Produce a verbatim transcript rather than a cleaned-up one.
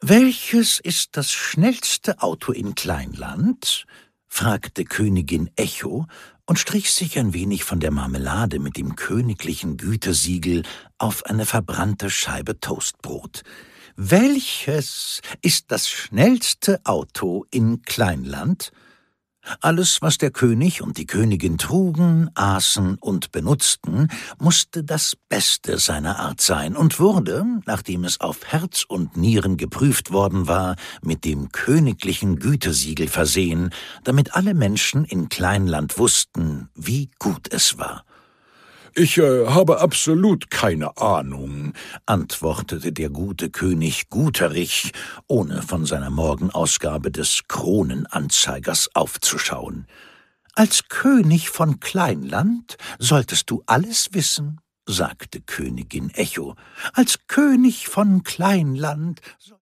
»Welches ist das schnellste Auto in Kleinland?« fragte Königin Echo und strich sich ein wenig von der Marmelade mit dem königlichen Gütesiegel auf eine verbrannte Scheibe Toastbrot. »Welches ist das schnellste Auto in Kleinland?« Alles, was der König und die Königin trugen, aßen und benutzten, musste das Beste seiner Art sein und wurde, nachdem es auf Herz und Nieren geprüft worden war, mit dem königlichen Gütesiegel versehen, damit alle Menschen in Kleinland wussten, wie gut es war. »Ich äh, habe absolut keine Ahnung«, antwortete der gute König Guterich, ohne von seiner Morgenausgabe des Kronenanzeigers aufzuschauen. »Als König von Kleinland solltest du alles wissen«, sagte Königin Echo. »Als König von Kleinland